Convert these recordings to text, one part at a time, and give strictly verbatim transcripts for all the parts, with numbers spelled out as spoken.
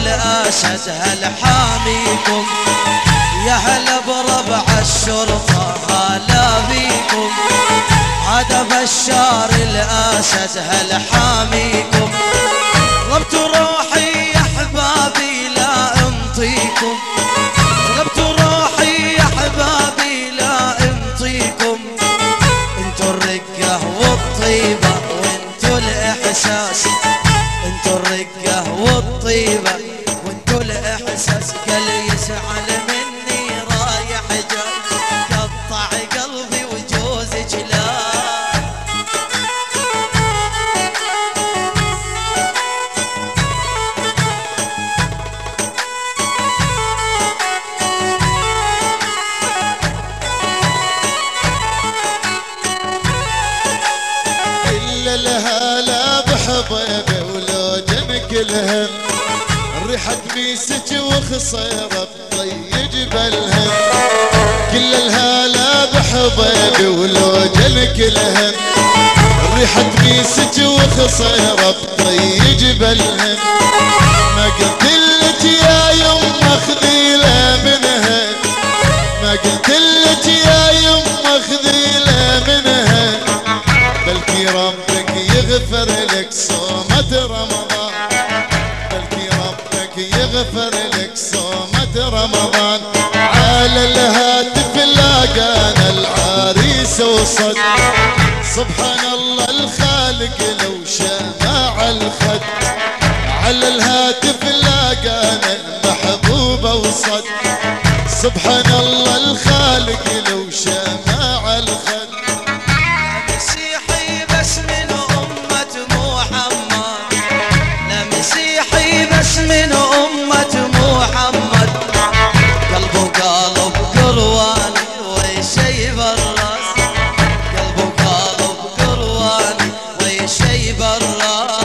الأسد هل حاميكم، يا هلا بربع الشرطة هلا بيكم. هذا بشار الأسد هل حاميكم، طلبت روحي يا أحبابي لا انطيكم، طلبت روحي يا أحبابي لا انطيكم. انتو الرقة والطيبة وانتو الإحساس، انتو الرقة والطيبة وانتو الإحساس. قال يزعل مني رايح جاي قطع قلبي وجوزك لا. إلا الهلا بحبيبي ولو جن كلهم، ريحة ميسك وخصيرة بطي جبلهم. كل الهلا بحبيبي ولو جن كلهم، ريحة ميسك وخصيرة بطي جبلهم. ما قلتلك يا يما خذيله منها، ما قلتلك يا يما خذيله منها. بلكي ربك يغفر لك صومة رمضان، بلكي ربك يغفر لك صومة رمضان. على الهاتف لاقانا العريس وصد، سبحان الله الخالق لو شمع الخد. على الهاتف لاقانا المحبوبة وصد، سبحان الله الخالق لو شمع الخد. مسيحي بس من أمة محمد، لا مسيحي بس من أمة محمد. قلبه قالب قرواني ويشيب الراس، قلبه قالب قرواني ويشيب الراس.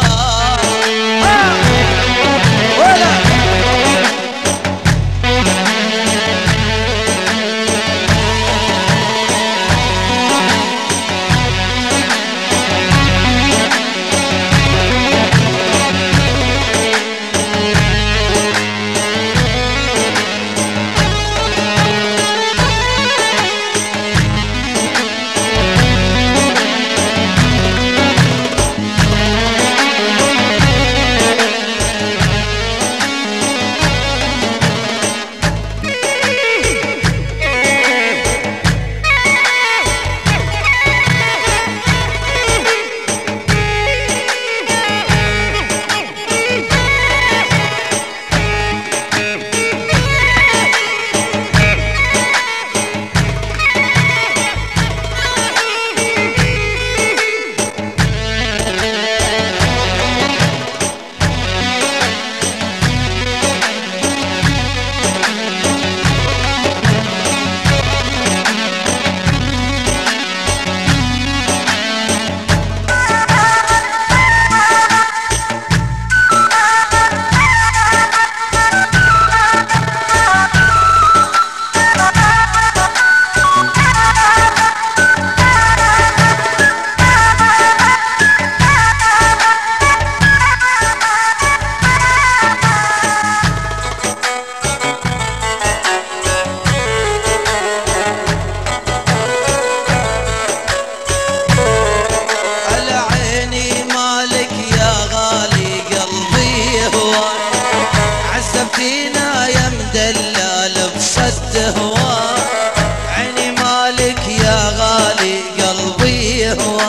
فينا يا مدلل بصد هوا، عيني مالك يا غالي قلبي هوا.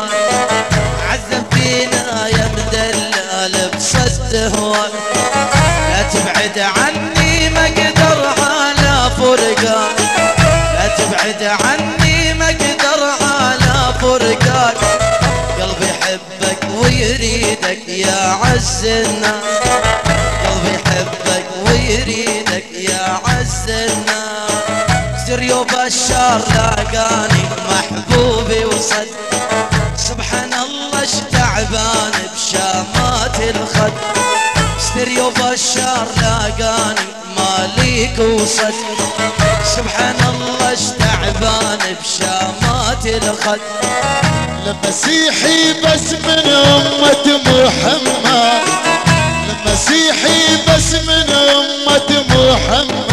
عذب فينا يا مدلل بصد هوا، لا تبعد عني ما اقدر على فرقان، لا تبعد عني ما اقدر على فرقان. قلبي يحبك ويريدك يا عز الناس، قلبي يحبك ويريدك يا عز الناس. ستيريو بشار لاقاني محبوبي وصد، سبحان الله اش تعبان بشامات الخد. ستيريو بشار لاقاني ماليك وصد، سبحان الله اش تعبان بشامات الخد. المسيحي بس من أمة محمد، المسيحي بس من محمد